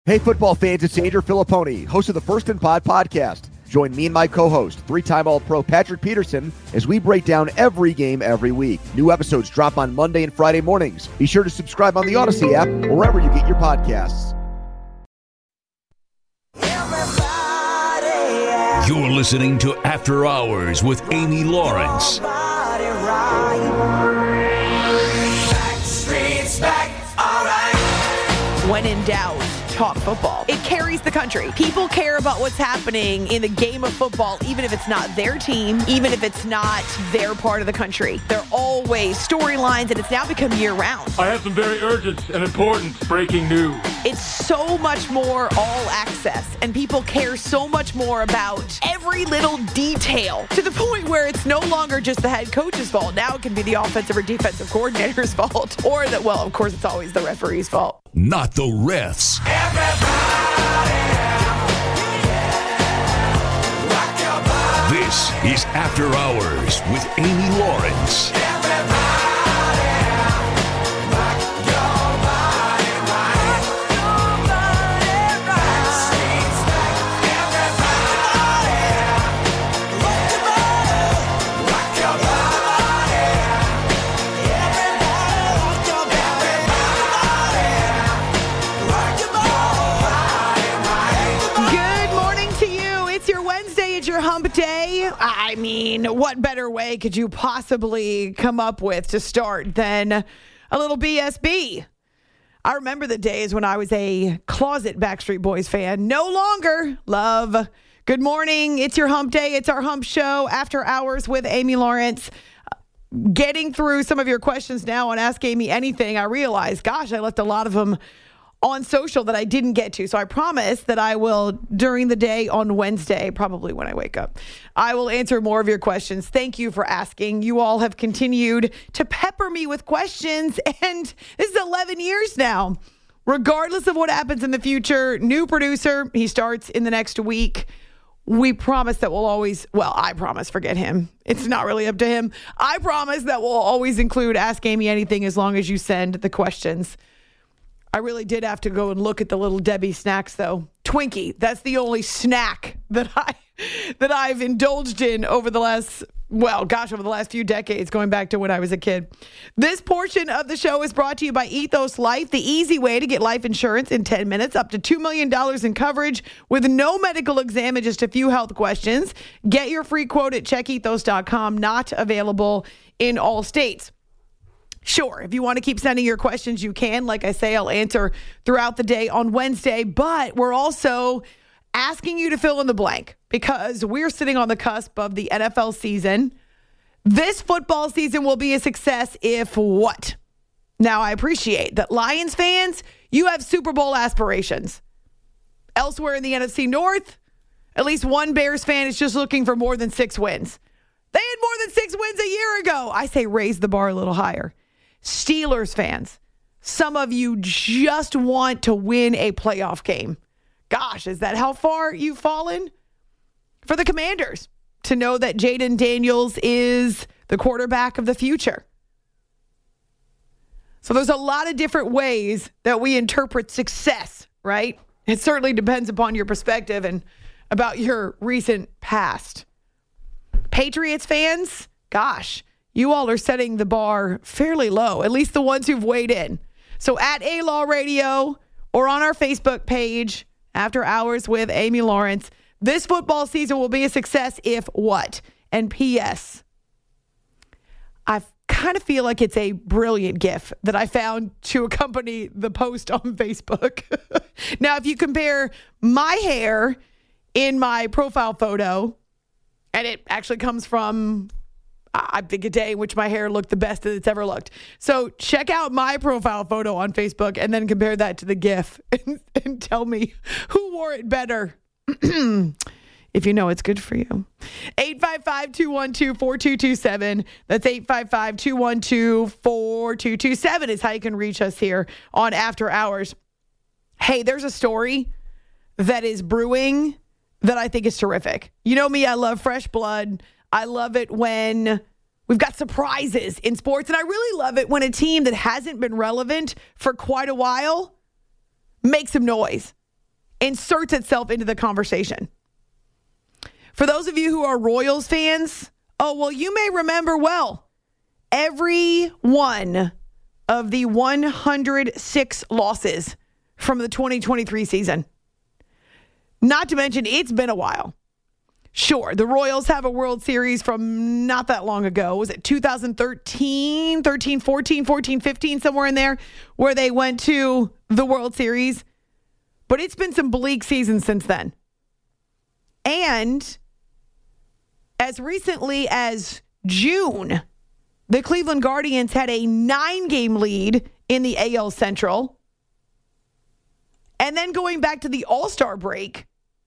Hey, football fans, it's Andrew Filipponi, host of the First and Pod podcast. Join me and my co-host, three-time All-Pro Patrick Peterson, as we break down every game every week. New episodes drop on Monday and Friday mornings. Be sure to subscribe on the Odyssey app or wherever you get your podcasts. You're listening to After Hours with Amy Lawrence. When in doubt, talk football. It carries the country. People care about what's happening in the game of football, even if it's not their team, even if it's not their part of the country. There are always storylines, and it's now become year-round. I have some very urgent and important breaking news. It's so much more all access, and people care so much more about every little detail, to the point where it's no longer just the head coach's fault. Now it can be the offensive or defensive coordinator's fault, or that, well, of course, it's always the referee's fault. Not the refs. This is After Hours with Amy Lawrence. Hump day. I mean, what better way could you possibly come up with to start than a little BSB? I remember the days when I was a closet Backstreet Boys fan. No longer. Love. Good morning. It's your hump day. It's our hump show, After Hours with Amy Lawrence. Getting through some of your questions now on Ask Amy Anything, I realized, gosh, I left a lot of them on social that I didn't get to. So I promise that I will, during the day on Wednesday, probably when I wake up, I will answer more of your questions. Thank you for asking. You all have continued to pepper me with questions, and this is 11 years now. Regardless of what happens in the future, new producer, he starts in the next week. We promise that we'll always, well, I promise, forget him. It's not really up to him. I promise that we'll always include Ask Amy Anything as long as you send the questions. I really did have to go and look at the Little Debbie snacks, though. Twinkie, that's the only snack that I've indulged in over the last few decades, going back to when I was a kid. This portion of the show is brought to you by Ethos Life, the easy way to get life insurance in 10 minutes, up to $2 million in coverage with no medical exam and just a few health questions. Get your free quote at checkethos.com, not available in all states. Sure, if you want to keep sending your questions, you can. Like I say, I'll answer throughout the day on Wednesday, but we're also asking you to fill in the blank because we're sitting on the cusp of the NFL season. This football season will be a success if what? Now, I appreciate that Lions fans, you have Super Bowl aspirations. Elsewhere in the NFC North, at least one Bears fan is just looking for more than 6 wins. They had more than 6 wins a year ago. I say raise the bar a little higher. Steelers fans, some of you just want to win a playoff game. Gosh, is that how far you've fallen? For the Commanders, to know that Jaden Daniels is the quarterback of the future. So there's a lot of different ways that we interpret success, right? It certainly depends upon your perspective and about your recent past. Patriots fans, gosh, you all are setting the bar fairly low, at least the ones who've weighed in. So at A-Law Radio or on our Facebook page, After Hours with Amy Lawrence, this football season will be a success if what? And P.S. I kind of feel like it's a brilliant GIF that I found to accompany the post on Facebook. Now, if you compare my hair in my profile photo, and it actually comes from, I think, a day in which my hair looked the best that it's ever looked. So check out my profile photo on Facebook and then compare that to the GIF and tell me who wore it better. If you know it's good for you. 855-212-4227. That's 855-212-4227 is how you can reach us here on After Hours. Hey, there's a story that is brewing that I think is terrific. You know me, I love fresh blood. I love it when we've got surprises in sports. And I really love it when a team that hasn't been relevant for quite a while makes some noise. inserts itself into the conversation. For those of you who are Royals fans, you may remember well, every one of the 106 losses from the 2023 season. Not to mention, it's been a while. Sure, the Royals have a World Series from not that long ago. Was it 2013, 14, 15, somewhere in there, where they went to the World Series? But it's been some bleak seasons since then. And as recently as June, the Cleveland Guardians had a 9-game lead in the AL Central. And then going back to the All-Star break,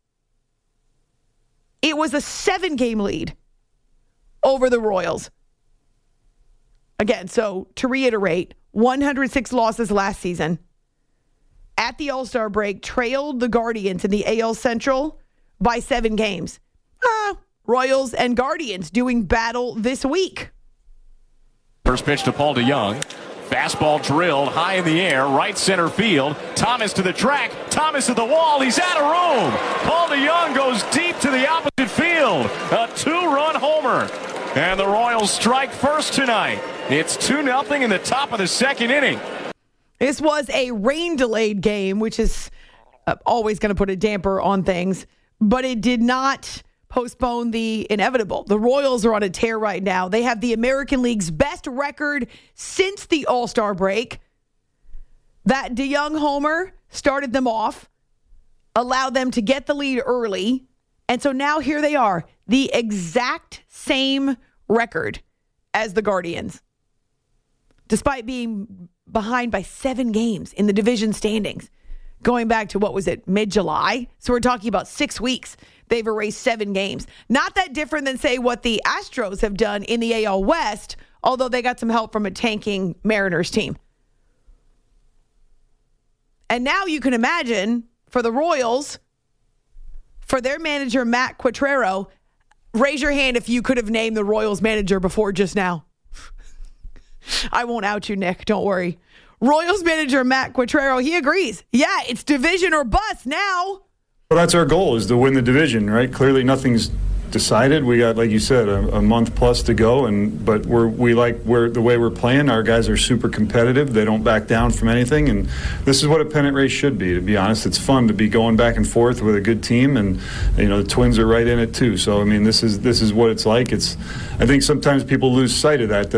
it was a 7-game lead over the Royals. Again, so to reiterate, 106 losses last season. At the All-Star break, trailed the Guardians in the AL Central by 7 games. Royals and Guardians doing battle this week. First pitch to Paul DeJong. Fastball drilled high in the air, right center field. Thomas to the track. Thomas to the wall. He's out of room. Paul DeJong goes deep to the opposite field. A 2-run homer. And the Royals strike first tonight. It's 2-0 in the top of the second inning. This was a rain-delayed game, which is always going to put a damper on things. But it did not postpone the inevitable. The Royals are on a tear right now. They have the American League's best record since the All-Star break. That DeJong homer started them off, allowed them to get the lead early, and so now here they are, the exact same record as the Guardians, despite being behind by 7 games in the division standings. Going back to, mid-July? So we're talking about 6 weeks. They've erased 7 games. Not that different than, say, what the Astros have done in the AL West, although they got some help from a tanking Mariners team. And now you can imagine, for the Royals, for their manager, Matt Quatraro, raise your hand if you could have named the Royals manager before just now. I won't out you, Nick. Don't worry. Royals manager Matt Quatraro, he agrees. Yeah, it's division or bust now. Well, that's our goal, is to win the division, right? Clearly nothing's decided. We got, like you said, a month plus to go, but the way we're playing. Our guys are super competitive. They don't back down from anything, and this is what a pennant race should be, to be honest. It's fun to be going back and forth with a good team, and the Twins are right in it too. So I mean, this is what it's like. I think sometimes people lose sight of that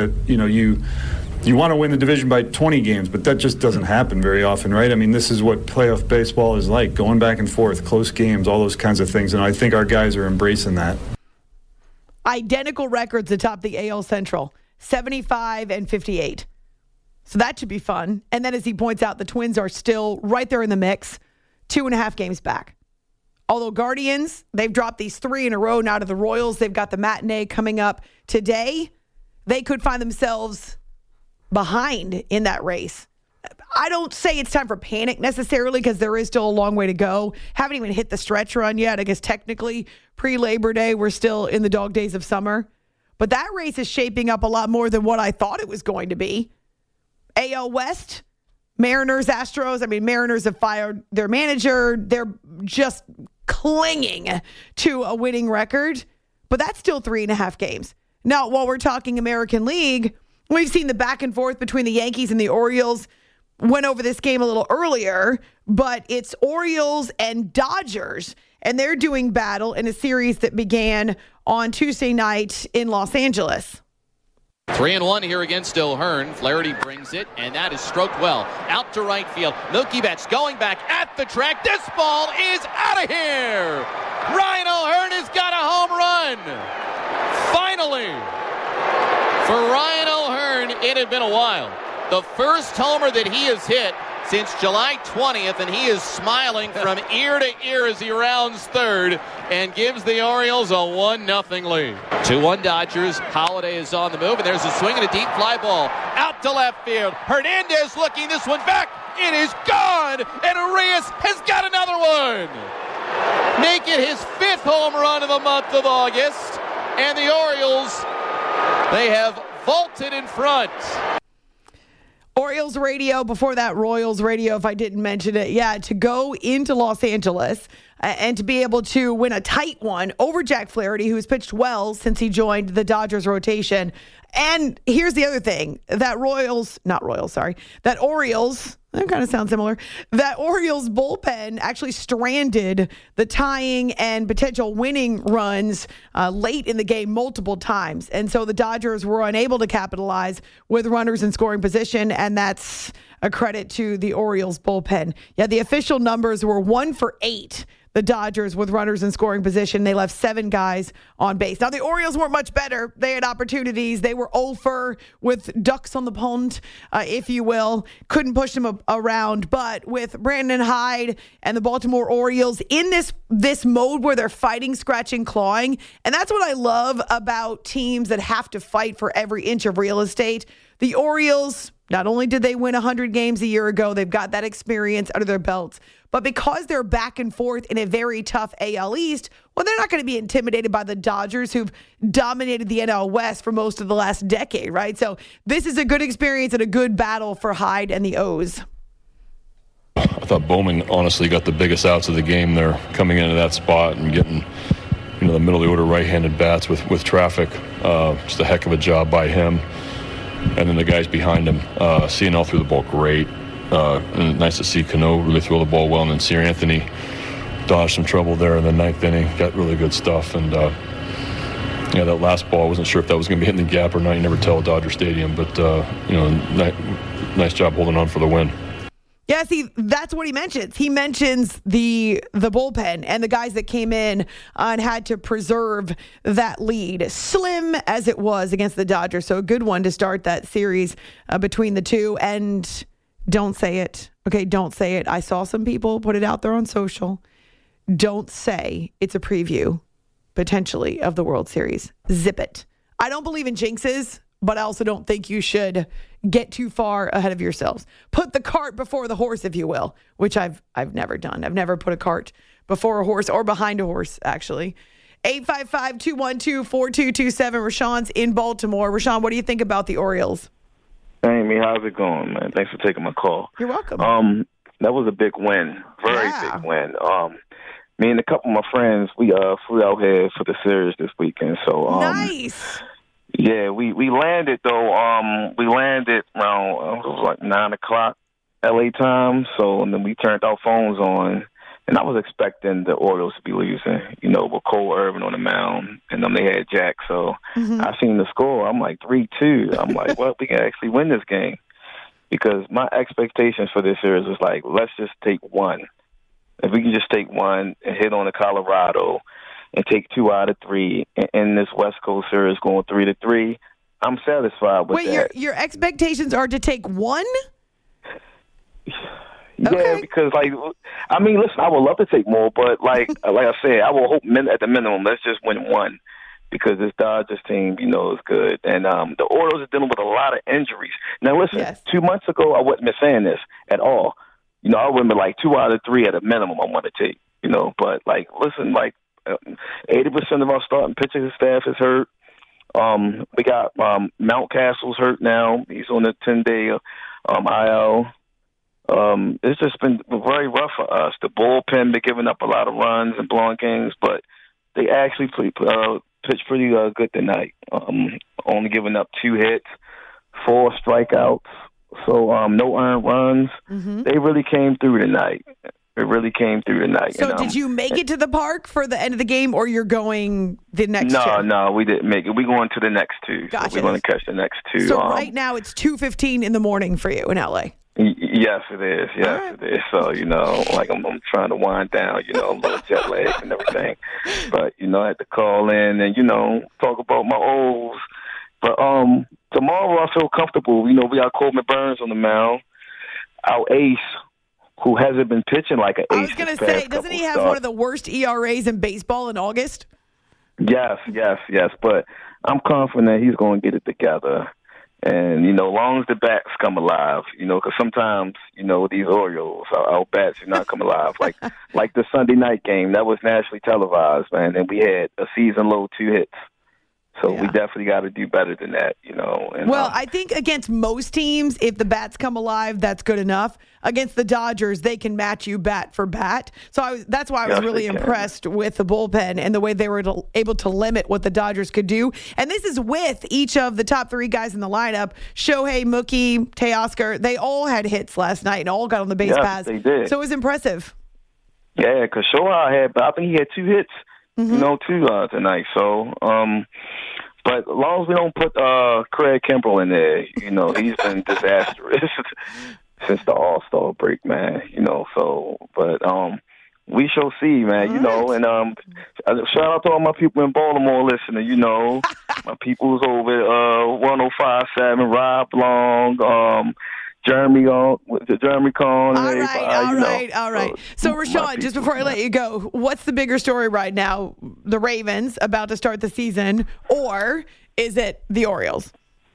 you want to win the division by 20 games, but that just doesn't happen very often, right? I mean, this is what playoff baseball is like, going back and forth, close games, all those kinds of things, and I think our guys are embracing that. Identical records atop the AL Central, 75 and 58. So that should be fun. And then, as he points out, the Twins are still right there in the mix, 2.5 games back. Although Guardians, they've dropped these 3 in a row now to the Royals. They've got the matinee coming up today. They could find themselves behind in that race. I don't say it's time for panic necessarily, because there is still a long way to go. Haven't even hit the stretch run yet. I guess technically pre-Labor Day, we're still in the dog days of summer. But that race is shaping up a lot more than what I thought it was going to be. AL West, Mariners, Astros. I mean, Mariners have fired their manager. They're just clinging to a winning record. But that's still 3.5 games. Now, while we're talking American League, we've seen the back and forth between the Yankees and the Orioles. Went over this game a little earlier, but it's Orioles and Dodgers, and they're doing battle in a series that began on Tuesday night in Los Angeles. 3-1 here against O'Hearn. Flaherty brings it, and that is stroked well. Out to right field. Mookie Betts going back at the track. This ball is out of here. Ryan O'Hearn has got a home run. Finally. For Ryan O'Hearn, it had been a while. The first homer that he has hit since July 20th, and he is smiling from ear to ear as he rounds third and gives the Orioles a 1-0 lead. 2-1 Dodgers. Holiday is on the move, and there's a swing and a deep fly ball out to left field. Hernandez looking this one back. It is gone, and Arias has got another one. Make it his 5th home run of the month of August, and the Orioles, they have vaulted in front. Orioles radio, before that Royals radio, if I didn't mention it. Yeah, to go into Los Angeles and to be able to win a tight one over Jack Flaherty, who's pitched well since he joined the Dodgers rotation. And here's the other thing, that Orioles, that kind of sounds similar, that Orioles bullpen actually stranded the tying and potential winning runs late in the game multiple times. And so the Dodgers were unable to capitalize with runners in scoring position, and that's a credit to the Orioles bullpen. Yeah, the official numbers were 1 for 8. The Dodgers with runners in scoring position. They left 7 guys on base. Now, the Orioles weren't much better. They had opportunities. They were 0 for with ducks on the pond, if you will. Couldn't push them around. But with Brandon Hyde and the Baltimore Orioles in this mode where they're fighting, scratching, clawing, and that's what I love about teams that have to fight for every inch of real estate. The Orioles, not only did they win 100 games a year ago, they've got that experience under their belts, but because they're back and forth in a very tough AL East, well, they're not going to be intimidated by the Dodgers, who've dominated the NL West for most of the last decade, right? So this is a good experience and a good battle for Hyde and the O's. I thought Bowman honestly got the biggest outs of the game there, coming into that spot and getting, the middle of the order right-handed bats with traffic. Just a heck of a job by him. And then the guys behind him, seeing all through the ball, great. And nice to see Cano really throw the ball well. And then Sir Anthony dodged some trouble there in the 9th inning. Got really good stuff. And, that last ball, I wasn't sure if that was going to be hitting the gap or not. You never tell at Dodger Stadium. But, nice job holding on for the win. Yeah, see, that's what he mentions. He mentions the bullpen and the guys that came in and had to preserve that lead, slim as it was against the Dodgers. So a good one to start that series between the two. And don't say it. Okay, don't say it. I saw some people put it out there on social. Don't say it's a preview, potentially, of the World Series. Zip it. I don't believe in jinxes, but I also don't think you should get too far ahead of yourselves. Put the cart before the horse, if you will, which I've never done. I've never put a cart before a horse or behind a horse, actually. 855-212-4227. Rashawn's in Baltimore. Rashawn, what do you think about the Orioles? Hey, Amy, how's it going, man? Thanks for taking my call. You're welcome. That was a big win. Very big win. Me and a couple of my friends, we flew out here for the series this weekend. So nice. Yeah, we landed though. We landed around it was like 9:00 LA time. So and then we turned our phones on, and I was expecting the Orioles to be losing. With Cole Irvin on the mound, and then they had Jack. So I seen the score. I'm like 3-2. I'm like, well, we can actually win this game because my expectations for this series was like, let's just take one. If we can just take one and hit on the Colorado and take 2 out of 3 in this West Coast series going 3-3, I'm satisfied with that. Wait, your expectations are to take one? Yeah, okay. Because listen, I would love to take more, but like I said, I will hope at the minimum let's just win one because this Dodgers team, is good, and the Orioles are dealing with a lot of injuries. Now, listen, 2 months ago I wouldn't be saying this at all. I would have been 2 out of 3 at a minimum I want to take. But listen, 80% of our starting pitching staff is hurt. We got Mountcastle's hurt now. He's on a 10-day IL. It's just been very rough for us. The bullpen, they're giving up a lot of runs and blowing games, but they actually pitched pretty good tonight. Only giving up 2 hits, 4 strikeouts, so no earned runs. Mm-hmm. They really came through tonight. So did you make it to the park for the end of the game, or you're going the next two? No, we didn't make it. We're going to the next 2. Gotcha. So we're going to catch the next 2. So right now it's 2:15 in the morning for you in LA. Yes, it is. Yes, it is. So, I'm trying to wind down, a little jet lag and everything. But, I had to call in and, talk about my O's. But tomorrow I feel comfortable. We got Coleman Burns on the mound, our ace, who hasn't been pitching like an ace. I was going to say, doesn't he have one of the worst ERAs in baseball in August? Yes. But I'm confident he's going to get it together. And, as long as the bats come alive, because sometimes, these Orioles, our bats do not come alive. Like the Sunday night game, that was nationally televised, man, and we had a season-low 2 hits. So we definitely got to do better than that, you know. And, well, I think against most teams, if the bats come alive, that's good enough. Against the Dodgers, they can match you bat for bat. So that's why I was really impressed with the bullpen and the way they were able to limit what the Dodgers could do. And this is with each of the top 3 guys in the lineup. Shohei, Mookie, Teoscar, they all had hits last night and all got on the base paths. They did. So it was impressive. Yeah, because Shohei I think he had 2 hits, you know, tonight. So, but as long as we don't put Craig Kimbrell in there, you know, he's been disastrous since the All-Star break, man. You know, so, but we shall see, man. You know, and shout out to all my people in Baltimore listening. You know, my people's over 105.7, Rob Long, Jeremy Cohn. All right. So, Rashawn, just before I let you go, what's the bigger story right now? The Ravens about to start the season, or is it the Orioles?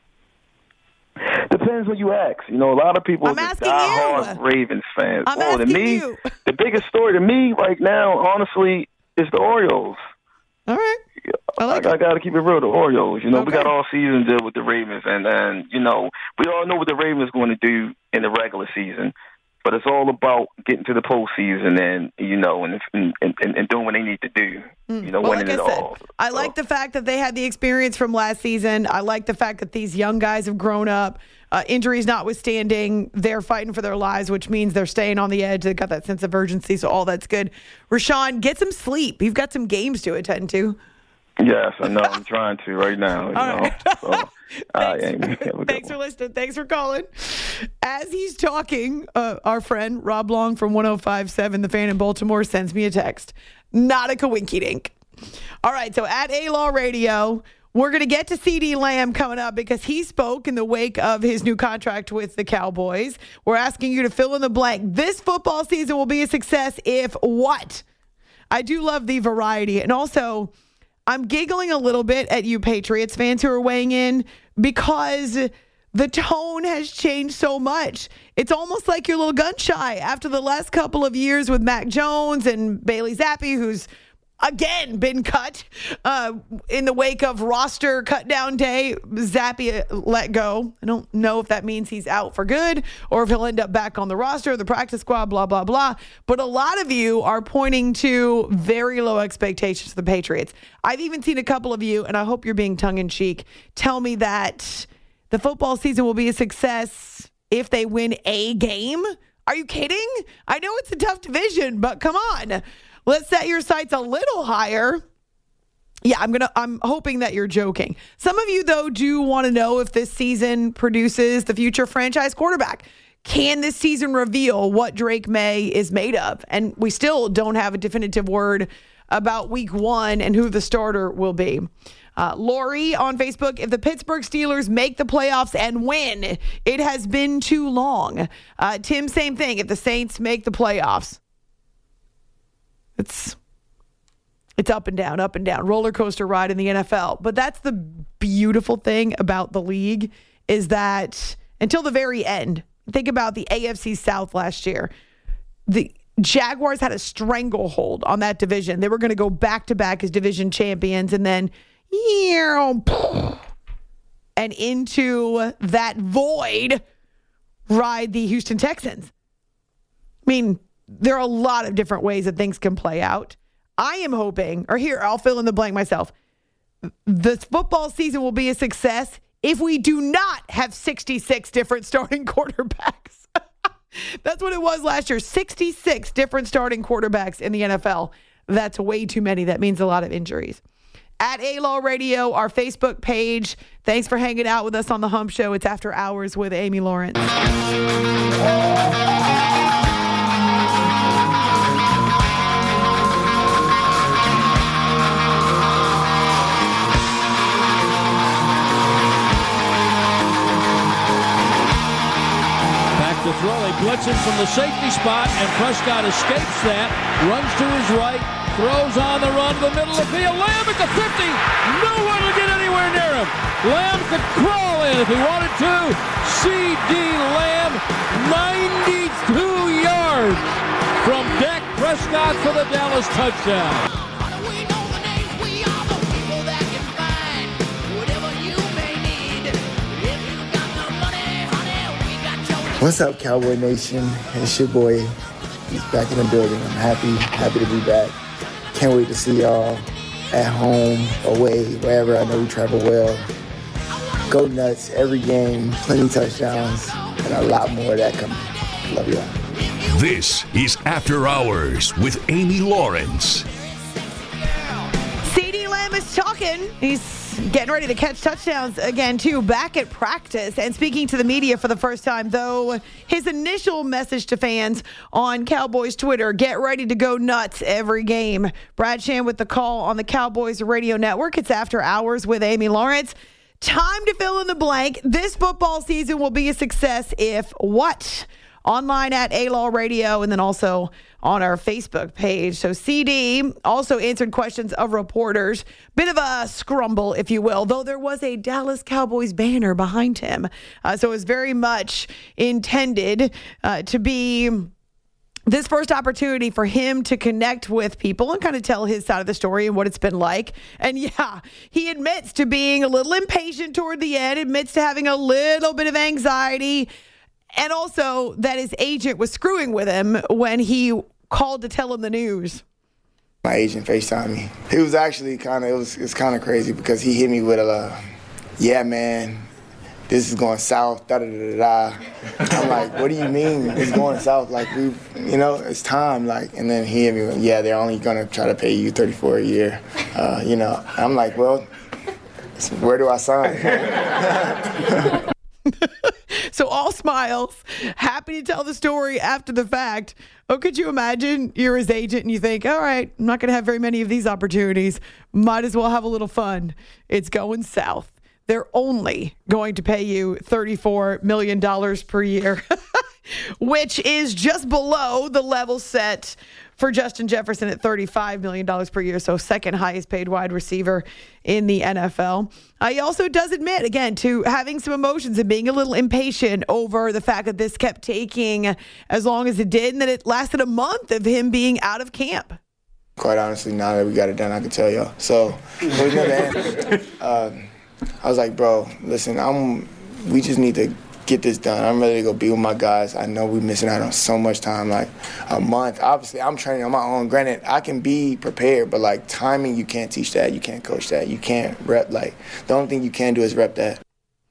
Depends what you ask. You know, a lot of people are diehard Ravens fans. You. The biggest story to me right now, honestly, is the Orioles. All right. I got to keep it real. The Orioles, you know, we got all season deal with the Ravens, and you know, we all know what the Ravens are going to do in the regular season, but it's all about getting to the postseason and, you know, and doing what they need to do. You know, winning it all. I like the fact that they had the experience from last season. I like the fact that these young guys have grown up. Injuries notwithstanding, they're fighting for their lives, which means they're staying on the edge. They've got that sense of urgency, so all that's good. Rashawn, get some sleep. You've got some games to attend to. Yes, I know. I'm trying to right now. You know. So, thanks for listening. Thanks for calling. As he's talking, our friend Rob Long from 105.7 The Fan in Baltimore sends me a text. Not a coinky-dink. All right, so at A-Law Radio, we're going to get to CeeDee Lamb coming up because he spoke in the wake of his new contract with the Cowboys. We're asking you to fill in the blank. This football season will be a success if what? I do love the variety. And also, I'm giggling a little bit at you Patriots fans who are weighing in because the tone has changed so much. It's almost like you're a little gun shy after the last couple of years with Mac Jones and Bailey Zappi, who's again been cut in the wake of roster cut down day. Zappi let go. I don't know if that means he's out for good or if he'll end up back on the roster, the practice squad, blah, blah, blah. But a lot of you are pointing to very low expectations for the Patriots. I've even seen a couple of you, and I hope you're being tongue-in-cheek, tell me that the football season will be a success if they win a game. Are you kidding? I know it's a tough division, but come on. Let's set your sights a little higher. Yeah, I'm hoping that you're joking. Some of you, though, do want to know if this season produces the future franchise quarterback. Can this season reveal what Drake May is made of? And we still don't have a definitive word about week 1 and who the starter will be. Lori on Facebook, if the Pittsburgh Steelers make the playoffs and win, it has been too long. Tim, same thing. If the Saints make the playoffs, it's up and down, roller coaster ride in the NFL. But that's the beautiful thing about the league is that until the very end, think about the AFC South last year. The Jaguars had a stranglehold on that division. They were going to go back-to-back as division champions, and then and into that void ride the Houston Texans. I mean, there are a lot of different ways that things can play out. I am hoping, or here, I'll fill in the blank myself. The football season will be a success if we do not have 66 different starting quarterbacks. That's what it was last year. 66 different starting quarterbacks in the NFL. That's way too many. That means a lot of injuries. At A-Law Radio, our Facebook page. Thanks for hanging out with us on The Hump Show. It's After Hours with Amy Lawrence. To throw, he blitzes from the safety spot, and Prescott escapes that, runs to his right, throws on the run to the middle of the field. Lamb at the 50. No one will get anywhere near him. Lamb could crawl in if he wanted to. CeeDee Lamb, 92 yards from Dak Prescott for the Dallas touchdown. What's up, Cowboy Nation? It's your boy. He's back in the building. I'm happy to be back. Can't wait to see y'all at home, away, wherever. I know we travel well. Go nuts every game, plenty touchdowns, and a lot more of that coming. Love y'all. This is After Hours with Amy Lawrence. CeeDee Lamb is talking. He's getting ready to catch touchdowns again, too, back at practice and speaking to the media for the first time, though his initial message to fans on Cowboys Twitter, get ready to go nuts every game. Brad Sham with the call on the Cowboys Radio Network. It's After Hours with Amy Lawrence. Time to fill in the blank. This football season will be a success if what? Online at A-Law Radio and then also on our Facebook page. So CeeDee also answered questions of reporters. Bit of a scrumble, if you will, though there was a Dallas Cowboys banner behind him. So it was very much intended to be this first opportunity for him to connect with people and kind of tell his side of the story and what it's been like. And yeah, he admits to being a little impatient toward the end, admits to having a little bit of anxiety, and also that his agent was screwing with him when he called to tell him the news. My agent FaceTimed me. It was actually it's kind of crazy because he hit me with yeah, man, this is going south, da-da-da-da-da. I'm like, what do you mean it's going south? Like, it's time. Like, and then he hit me with, yeah, they're only going to try to pay you $34 a year. I'm like, well, where do I sign? So all smiles, happy to tell the story after the fact. Oh, could you imagine you're his agent and you think, all right, I'm not going to have very many of these opportunities. Might as well have a little fun. It's going south. They're only going to pay you $34 million per year, which is just below the level set for Justin Jefferson at $35 million per year, so second highest paid wide receiver in the NFL. He also does admit, again, to having some emotions and being a little impatient over the fact that this kept taking as long as it did and that it lasted a month of him being out of camp. Quite honestly, now that we got it done, I can tell y'all. So it was never ending. I was like, bro, listen, we just need to get this done. I'm ready to go be with my guys. I know we're missing out on so much time, like a month. Obviously, I'm training on my own. Granted, I can be prepared, but like timing, you can't teach that. You can't coach that. You can't rep. Like, the only thing you can do is rep that.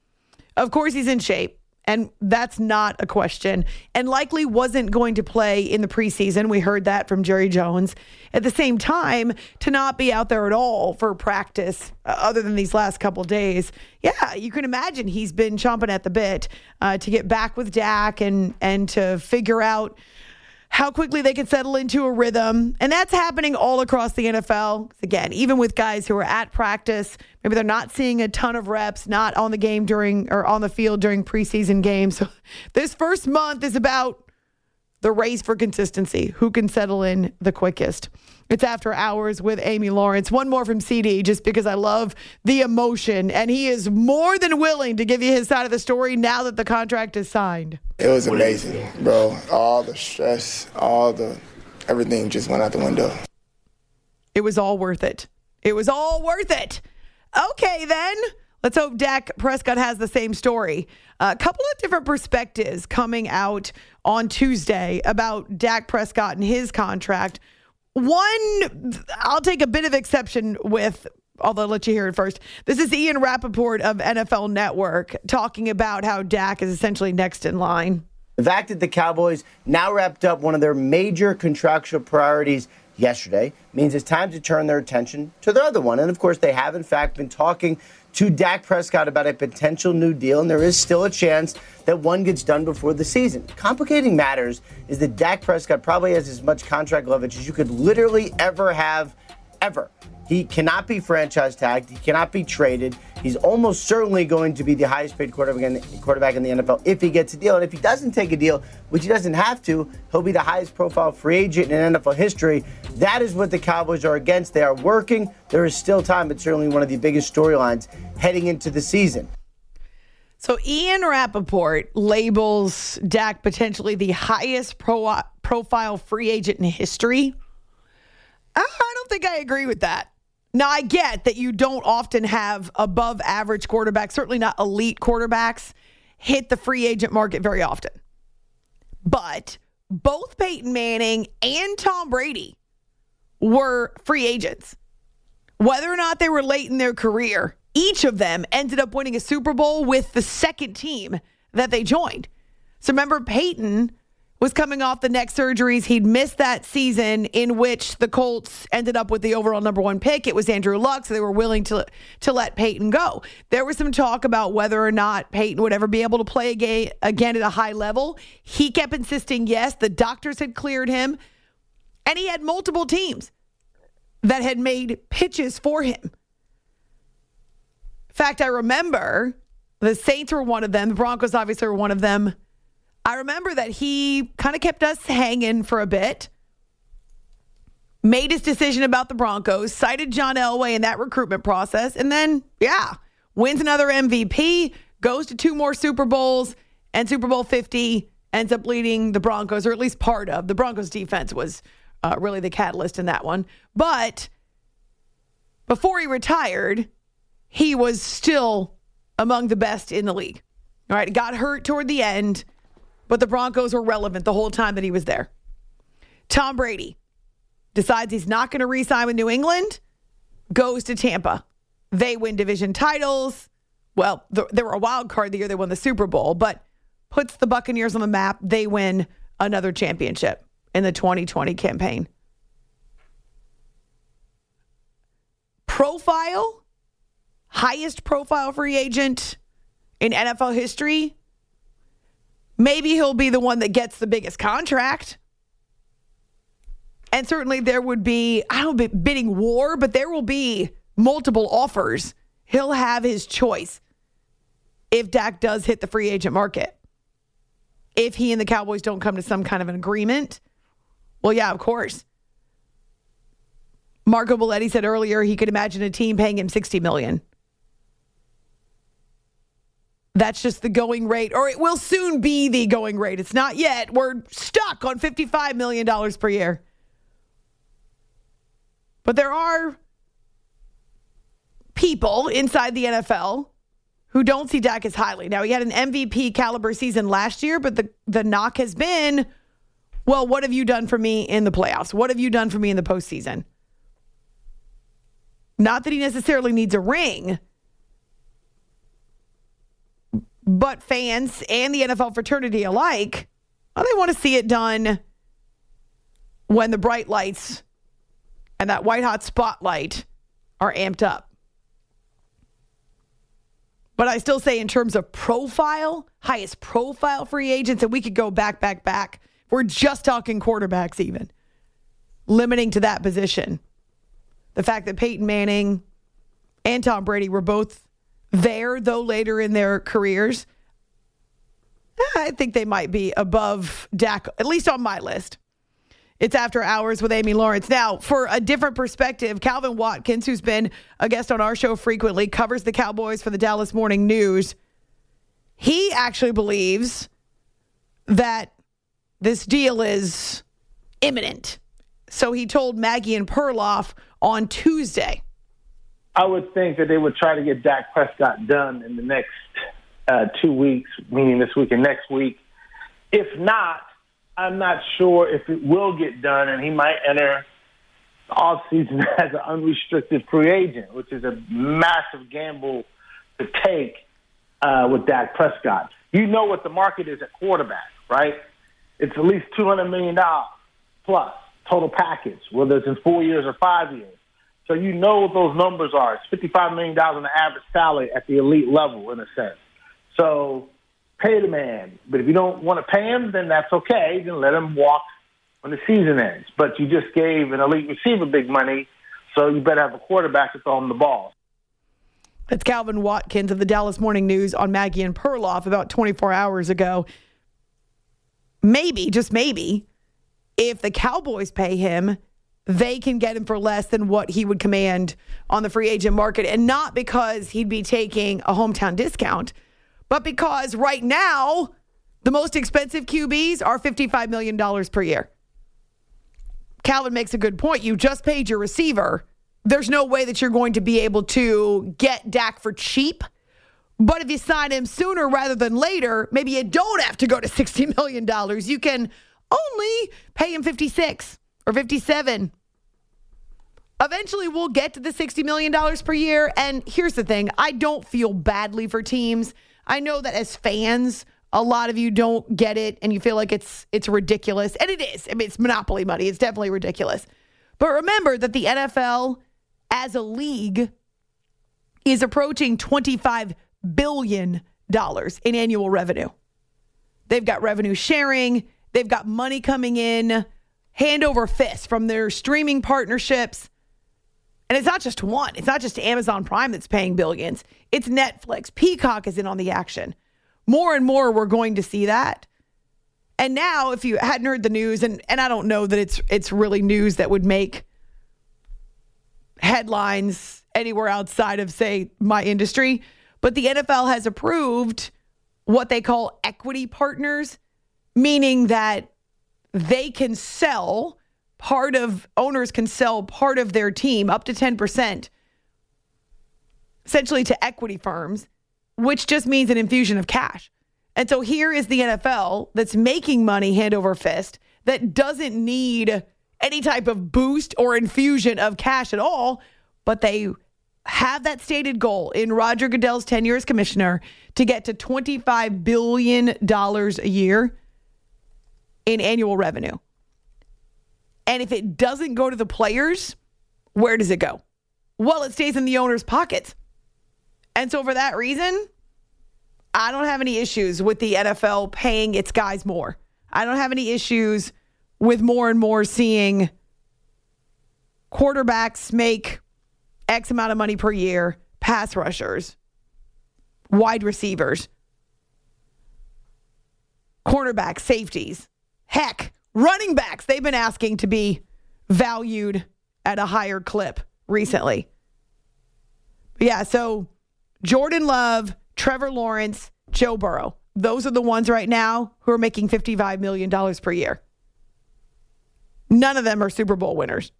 Of course, he's in shape. And that's not a question. And likely wasn't going to play in the preseason. We heard that from Jerry Jones. At the same time, to not be out there at all for practice, other than these last couple days, yeah, you can imagine he's been chomping at the bit to get back with Dak and to figure out how quickly they can settle into a rhythm. And that's happening all across the NFL. Again, even with guys who are at practice, maybe they're not seeing a ton of reps, not on the game on the field during preseason games. So this first month is about the race for consistency. Who can settle in the quickest? It's After Hours with Amy Lawrence. One more from CeeDee, just because I love the emotion. And he is more than willing to give you his side of the story now that the contract is signed. It was amazing, bro. All the stress, everything just went out the window. It was all worth it. It was all worth it. Okay, then. Let's hope Dak Prescott has the same story. A couple of different perspectives coming out on Tuesday about Dak Prescott and his contract. One, I'll take a bit of exception with, although I'll let you hear it first. This is Ian Rappaport of NFL Network talking about how Dak is essentially next in line. The fact that the Cowboys now wrapped up one of their major contractual priorities yesterday means it's time to turn their attention to the other one. And, of course, they have, in fact, been talking to Dak Prescott about a potential new deal, and there is still a chance that one gets done before the season. Complicating matters is that Dak Prescott probably has as much contract leverage as you could literally ever have, ever. He cannot be franchise tagged. He cannot be traded. He's almost certainly going to be the highest paid quarterback in the NFL if he gets a deal. And if he doesn't take a deal, which he doesn't have to, he'll be the highest profile free agent in NFL history. That is what the Cowboys are against. They are working. There is still time. It's certainly one of the biggest storylines heading into the season. So Ian Rappaport labels Dak potentially the highest profile free agent in history. I don't think I agree with that. Now, I get that you don't often have above average quarterbacks, certainly not elite quarterbacks, hit the free agent market very often. But both Peyton Manning and Tom Brady were free agents. Whether or not they were late in their career, each of them ended up winning a Super Bowl with the second team that they joined. So remember, Peyton was coming off the neck surgeries. He'd missed that season in which the Colts ended up with the overall number 1 pick. It was Andrew Luck, so they were willing to let Peyton go. There was some talk about whether or not Peyton would ever be able to play again at a high level. He kept insisting yes. The doctors had cleared him, and he had multiple teams that had made pitches for him. In fact, I remember the Saints were one of them. The Broncos obviously were one of them. I remember that he kind of kept us hanging for a bit, made his decision about the Broncos, cited John Elway in that recruitment process, and then, wins another MVP, goes to 2 more Super Bowls, and Super Bowl 50 ends up leading the Broncos, or at least part of. The Broncos defense was really the catalyst in that one. But before he retired, he was still among the best in the league. All right, got hurt toward the end, but the Broncos were relevant the whole time that he was there. Tom Brady decides he's not going to re-sign with New England, goes to Tampa. They win division titles. Well, they were a wild card the year they won the Super Bowl, but puts the Buccaneers on the map. They win another championship in the 2020 campaign. Profile, highest profile free agent in NFL history. Maybe he'll be the one that gets the biggest contract. And certainly there would be, I don't know, bidding war, but there will be multiple offers. He'll have his choice if Dak does hit the free agent market. If he and the Cowboys don't come to some kind of an agreement, well, yeah, of course. Marco Belletti said earlier he could imagine a team paying him $60 million. That's just the going rate, or it will soon be the going rate. It's not yet. We're stuck on $55 million per year. But there are people inside the NFL who don't see Dak as highly. Now, he had an MVP caliber season last year, but the knock has been, well, what have you done for me in the playoffs? What have you done for me in the postseason? Not that he necessarily needs a ring, but fans and the NFL fraternity alike, well, they want to see it done when the bright lights and that white-hot spotlight are amped up. But I still say in terms of profile, highest profile free agents, and we could go back. We're just talking quarterbacks even. Limiting to that position. The fact that Peyton Manning and Tom Brady were both there, though later in their careers, I think they might be above Dak, at least on my list. It's After Hours with Amy Lawrence. Now, for a different perspective, Calvin Watkins, who's been a guest on our show frequently, covers the Cowboys for the Dallas Morning News. He actually believes that this deal is imminent. So he told Maggie and Perloff on Tuesday. I would think that they would try to get Dak Prescott done in the next 2 weeks, meaning this week and next week. If not, I'm not sure if it will get done, and he might enter the offseason as an unrestricted free agent, which is a massive gamble to take with Dak Prescott. You know what the market is at quarterback, right? It's at least $200 million plus total package, whether it's in 4 years or 5 years. So you know what those numbers are. It's $55 million in the average salary at the elite level, in a sense. So pay the man. But if you don't want to pay him, then that's okay. Then let him walk when the season ends. But you just gave an elite receiver big money, so you better have a quarterback to throw him the ball. That's Calvin Watkins of the Dallas Morning News on Maggie and Perloff about 24 hours ago. Maybe, just maybe, if the Cowboys pay him, they can get him for less than what he would command on the free agent market. And not because he'd be taking a hometown discount, but because right now, the most expensive QBs are $55 million per year. Calvin makes a good point. You just paid your receiver. There's no way that you're going to be able to get Dak for cheap. But if you sign him sooner rather than later, maybe you don't have to go to $60 million. You can only pay him 56 or 57. Eventually, we'll get to the $60 million per year. And here's the thing. I don't feel badly for teams. I know that as fans, a lot of you don't get it and you feel like it's ridiculous. And it is. I mean, it's monopoly money. It's definitely ridiculous. But remember that the NFL as a league is approaching $25 billion in annual revenue. They've got revenue sharing. They've got money coming in hand over fist from their streaming partnerships. And it's not just one. It's not just Amazon Prime that's paying billions. It's Netflix. Peacock is in on the action. More and more, we're going to see that. And now, if you hadn't heard the news, and I don't know that it's really news that would make headlines anywhere outside of, say, my industry, but the NFL has approved what they call equity partners, meaning that they can sell owners can sell part of their team up to 10%, essentially to equity firms, which just means an infusion of cash. And so here is the NFL that's making money hand over fist, that doesn't need any type of boost or infusion of cash at all, but they have that stated goal in Roger Goodell's tenure as commissioner to get to $25 billion a year in annual revenue. And if it doesn't go to the players, where does it go? Well, it stays in the owner's pockets. And so for that reason, I don't have any issues with the NFL paying its guys more. I don't have any issues with more and more seeing quarterbacks make X amount of money per year, pass rushers, wide receivers, cornerbacks, safeties, heck, running backs. They've been asking to be valued at a higher clip recently. But yeah, so Jordan Love, Trevor Lawrence, Joe Burrow. Those are the ones right now who are making $55 million per year. None of them are Super Bowl winners.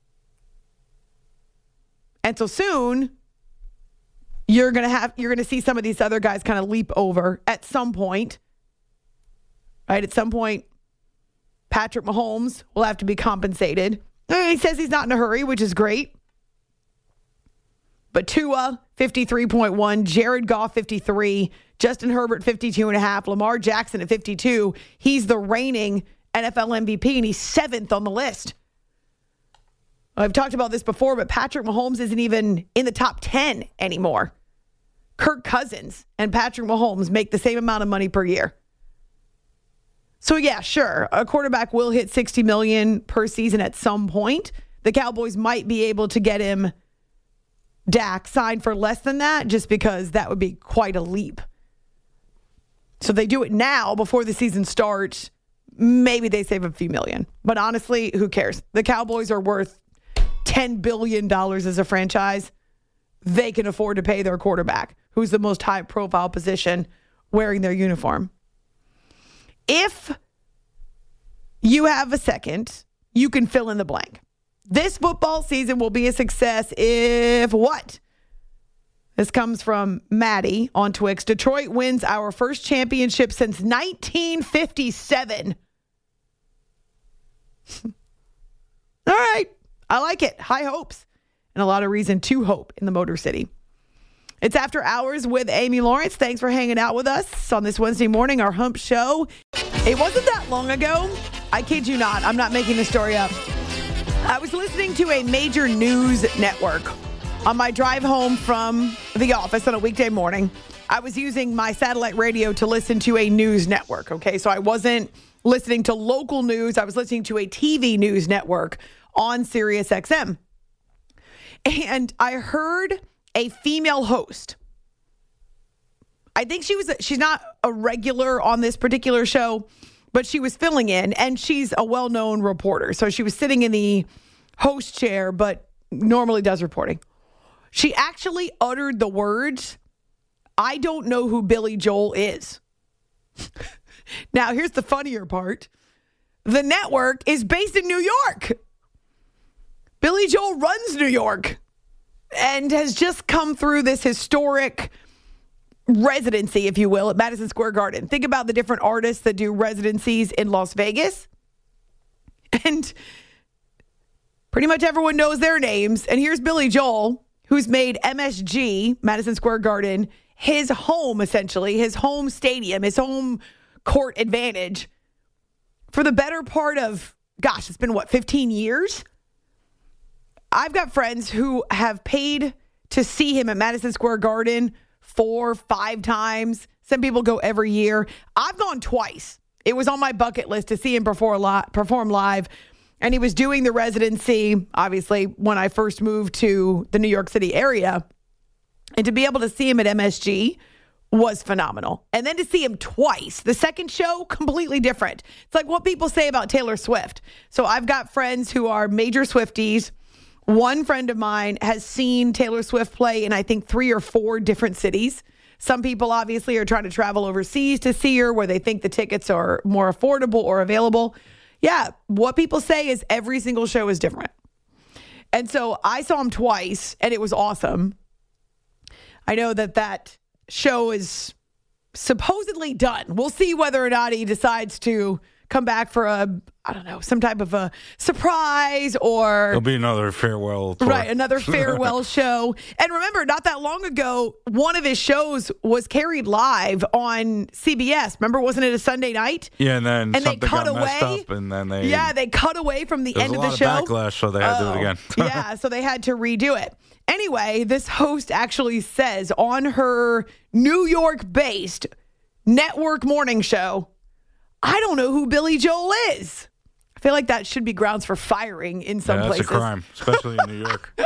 And so soon, you're gonna see some of these other guys kind of leap over at some point. Right? At some point, Patrick Mahomes will have to be compensated. He says he's not in a hurry, which is great. But Tua, 53.1, Jared Goff, 53, Justin Herbert, 52.5, Lamar Jackson at 52. He's the reigning NFL MVP, and he's 7th on the list. I've talked about this before, but Patrick Mahomes isn't even in the top 10 anymore. Kirk Cousins and Patrick Mahomes make the same amount of money per year. So yeah, sure, a quarterback will hit $60 million per season at some point. The Cowboys might be able to get him, Dak, signed for less than that, just because that would be quite a leap. So they do it now before the season starts. Maybe they save a few million. But honestly, who cares? The Cowboys are worth $10 billion as a franchise. They can afford to pay their quarterback, who's the most high-profile position wearing their uniform. If you have a second, you can fill in the blank. This football season will be a success if what? This comes from Maddie on Twix. Detroit wins our first championship since 1957. All right. I like it. High hopes and a lot of reason to hope in the Motor City. It's After Hours with Amy Lawrence. Thanks for hanging out with us on this Wednesday morning, our Hump Show. It wasn't that long ago. I kid you not. I'm not making this story up. I was listening to a major news network on my drive home from the office on a weekday morning. I was using my satellite radio to listen to a news network, okay? So I wasn't listening to local news. I was listening to a TV news network on Sirius XM. And I heard a female host. I think she's not a regular on this particular show, but she was filling in, and she's a well-known reporter. So she was sitting in the host chair, but normally does reporting. She actually uttered the words, "I don't know who Billy Joel is." Now, here's the funnier part. The network is based in New York. Billy Joel runs New York and has just come through this historic residency, if you will, at Madison Square Garden. Think about the different artists that do residencies in Las Vegas. And pretty much everyone knows their names. And here's Billy Joel, who's made MSG, Madison Square Garden, his home, essentially, his home stadium, his home court advantage for the better part of, gosh, it's been, 15 years? I've got friends who have paid to see him at Madison Square Garden 4, 5 times. Some people go every year. I've gone twice. It was on my bucket list to see him perform live. And he was doing the residency, obviously, when I first moved to the New York City area. And to be able to see him at MSG was phenomenal. And then to see him twice, the second show, completely different. It's like what people say about Taylor Swift. So I've got friends who are major Swifties. One friend of mine has seen Taylor Swift play in, I think, 3 or 4 different cities. Some people obviously are trying to travel overseas to see her where they think the tickets are more affordable or available. Yeah, what people say is every single show is different. And so I saw him twice, and it was awesome. I know that show is supposedly done. We'll see whether or not he decides to come back for some type of a surprise or... There'll be another farewell tour. Right, another farewell show. And remember, not that long ago, one of his shows was carried live on CBS. Remember, wasn't it a Sunday night? Yeah, and then something they cut got away. Messed up, and then they... Yeah, they cut away from the end of the show. There was a lot of backlash, so they had to do it again. Yeah, so they had to redo it. Anyway, this host actually says on her New York-based network morning show, I don't know who Billy Joel is. I feel like that should be grounds for firing in some places. That's a crime, especially in New York.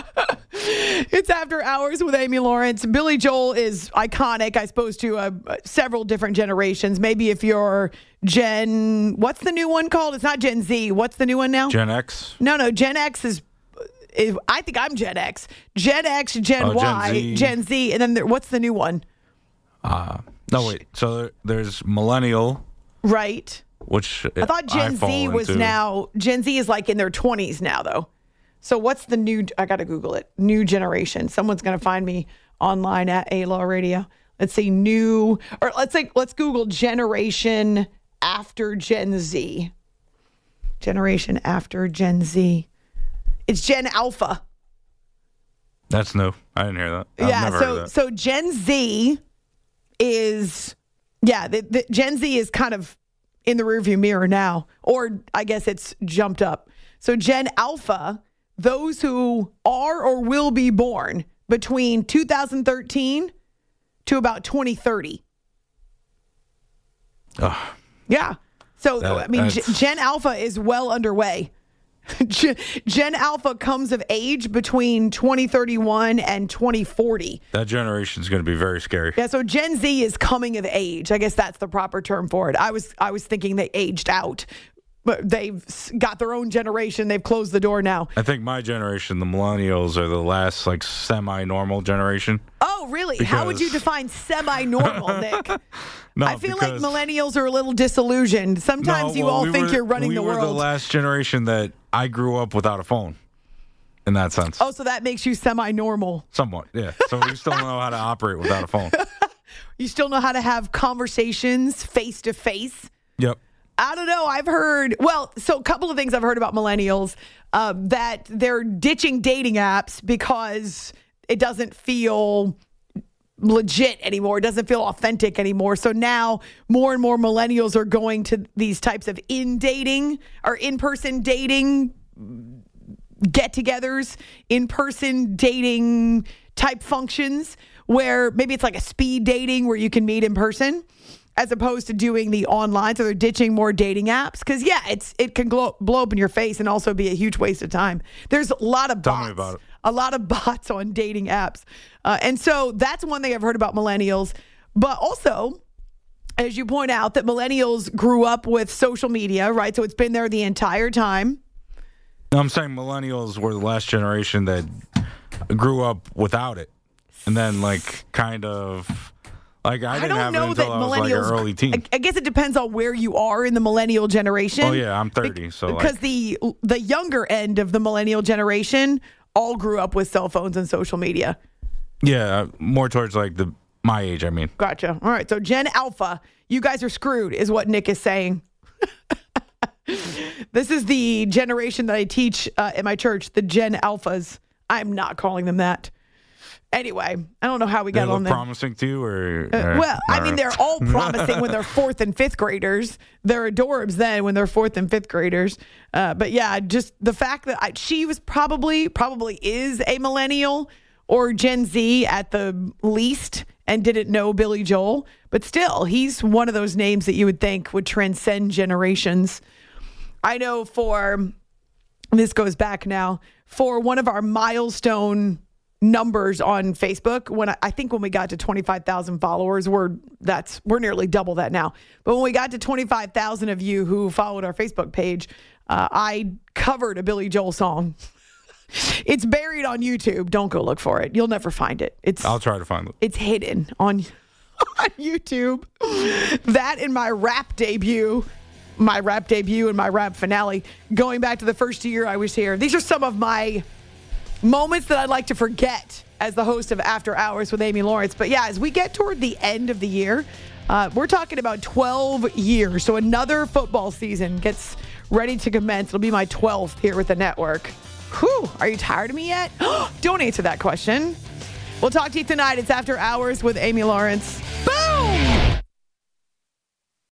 It's After Hours with Amy Lawrence. Billy Joel is iconic, I suppose, to several different generations. Maybe if you're what's the new one called? It's not Gen Z. What's the new one now? Gen X? No, Gen X is I think I'm Gen X. Gen X, Gen Y, Gen Z, and then what's the new one? No, wait. So there's millennial. Right. Which I thought Gen Z was now. Gen Z is like in their 20s now, though. So what's the new? I got to Google it. New generation. Someone's going to find me online at A-Law Radio. Let's see let's Google generation after Gen Z. Generation after Gen Z. It's Gen Alpha. That's new. I didn't hear that. I've never heard that. So Gen Z is, the Gen Z is kind of in the rearview mirror now, or I guess it's jumped up. So Gen Alpha, those who are or will be born between 2013 to about 2030. Yeah. So, Gen Alpha is well underway. Gen Alpha comes of age between 2031 and 2040. That generation is going to be very scary. Yeah, so Gen Z is coming of age. I guess that's the proper term for it. I was thinking they aged out. But they've got their own generation. They've closed the door now. I think my generation, the millennials, are the last semi-normal generation. Oh, really? How would you define semi-normal, Nick? No, I feel like millennials are a little disillusioned. Sometimes you all think you're running the world. We were the last generation that I grew up without a phone, in that sense. Oh, so that makes you semi-normal. Somewhat, yeah. So we still know how to operate without a phone. You still know how to have conversations face-to-face? Yep. I don't know. I've heard, so a couple of things I've heard about millennials, that they're ditching dating apps because it doesn't feel legit anymore. It doesn't feel authentic anymore. So now more and more millennials are going to these types of in-person dating get-togethers, in-person dating type functions where maybe it's like a speed dating where you can meet in person, as opposed to doing the online. So they're ditching more dating apps because, it can blow up in your face and also be a huge waste of time. There's a lot of bots. Tell me about it. A lot of bots on dating apps. And so that's one thing I've heard about millennials. But also, as you point out, that millennials grew up with social media, right? So it's been there the entire time. No, I'm saying millennials were the last generation that grew up without it. And then, I didn't have it until I was like an early teen. I guess it depends on where you are in the millennial generation. Oh, yeah, I'm 30. Because the younger end of the millennial generation all grew up with cell phones and social media. Yeah, more towards my My age, I mean. Gotcha. All right. So Gen Alpha, you guys are screwed, is what Nick is saying. This is the generation that I teach at my church, the Gen Alphas. I'm not calling them that. Anyway, I don't know how we got on there. Promising to you, or I mean, they're all promising when they're 4th and 5th graders. They're adorbs then when they're 4th and 5th graders. But yeah, just the fact that she was probably is a millennial or Gen Z at the least and didn't know Billy Joel. But still, he's one of those names that you would think would transcend generations. I know this goes back now, for one of our milestone numbers on Facebook, when we got to 25,000 followers, we're nearly double that now. But when we got to 25,000 of you who followed our Facebook page, I covered a Billy Joel song. It's buried on YouTube. Don't go look for it. You'll never find it. I'll try to find it. It's hidden on YouTube. That and my rap debut and my rap finale, going back to the first year I was here. These are some of my moments that I'd like to forget as the host of After Hours with Amy Lawrence. But yeah, as we get toward the end of the year, we're talking about 12 years. So another football season gets ready to commence. It'll be my 12th here with the network. Whew, are you tired of me yet? Don't answer that question. We'll talk to you tonight. It's After Hours with Amy Lawrence. Boom!